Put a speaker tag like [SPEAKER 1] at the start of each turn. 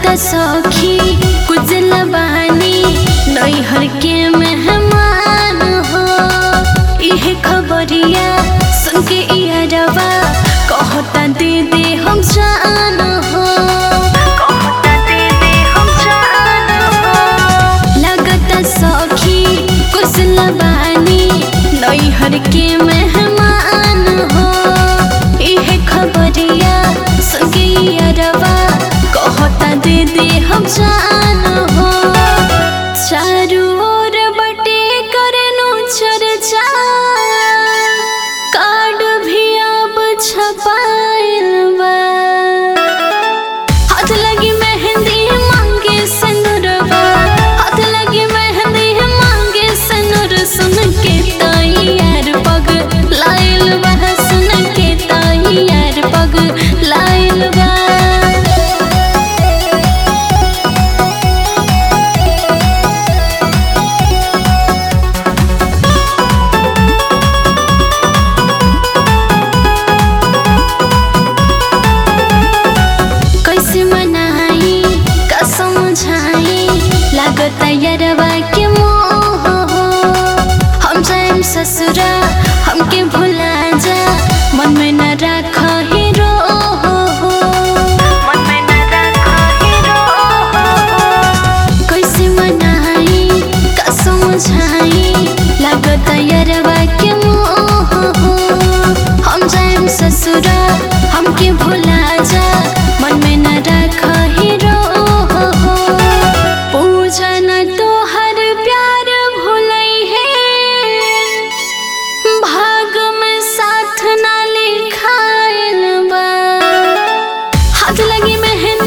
[SPEAKER 1] लागता सखी कुजल बानी नैहर के मेहमान हो। इहे खबरिया सुन के इहरवा कहता दे दे हम जान हो, कहता दे दे हम जान हो। लागता सखी कुजल बानी नैहर के मेहमान हो। इहे खबरिया सुन के इहरवा कहता दे दे हम जान हो। चारू ओर बटे करनु चर्चा कार्ड भी अब छपाइल बा। हाथ लगी मेहंदी मांगे सनुरवा, हाथ लगी मेहंदी मांगे सनुर। सुन के तैयार पग लाइल बा, सुन के तैयार पग लाइल बा। लागता यारवा के मोह हो, हम जाएम ससुरा हमके भुला जा। मन में न राख हीरो हो, मन में न राख हीरो हो। कैसे मनाई का समझाई लागता यारवा के मोह हो। हम जाएम ससुरा हमके भुला जा, मन में न राख हीरो हो। पूजन तो हर प्यार भूलई है, भाग में साथ ना लिखाइल बा। हाथ लगी मेहंदी